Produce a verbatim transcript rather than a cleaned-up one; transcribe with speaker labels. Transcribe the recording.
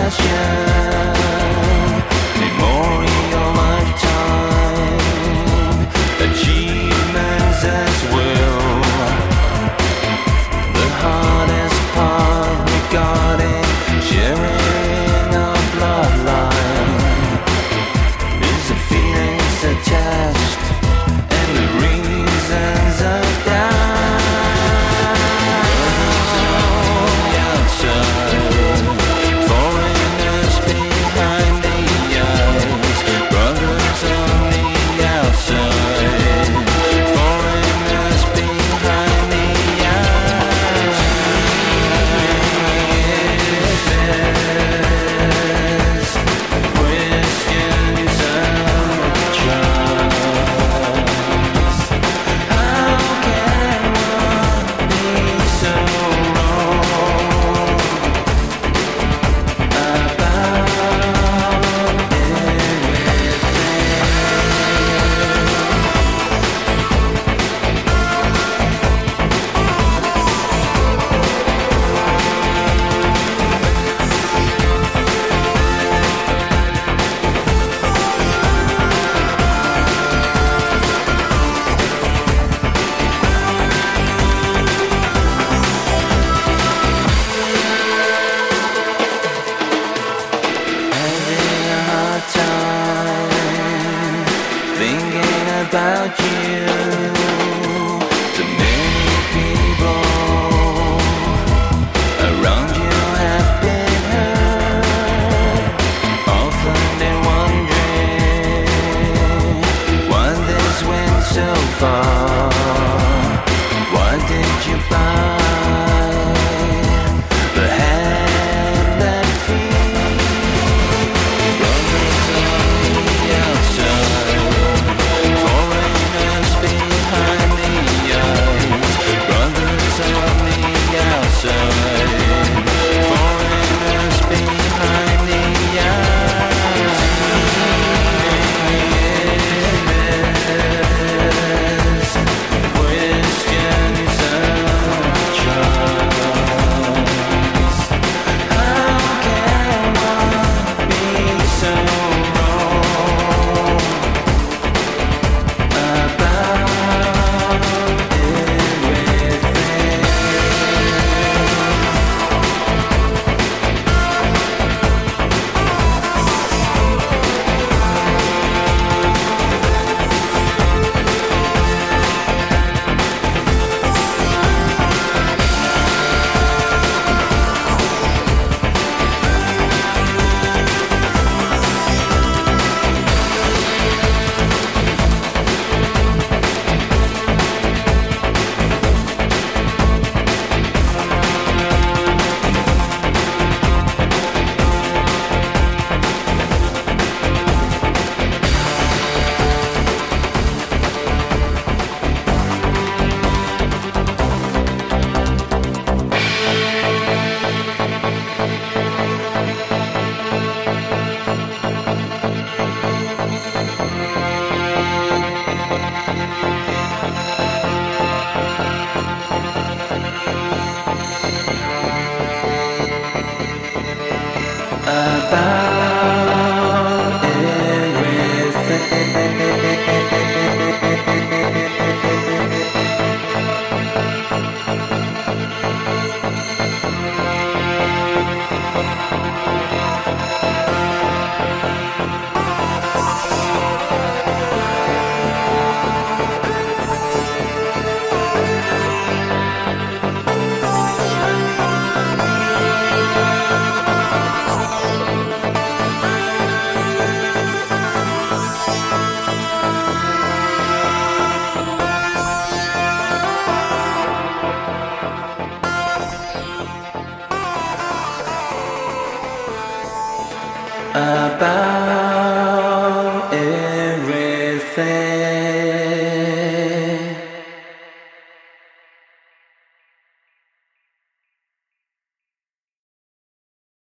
Speaker 1: about you to many people around you have been hurt. Often they're wondering why this went so far. Why did you buy the hand that feeds? Brothers on the outside, foreigners behind the eyes. Brothers on the outside, foreigners behind the eyes. Questions of choice. How can one be so wrong about everything? About everything. About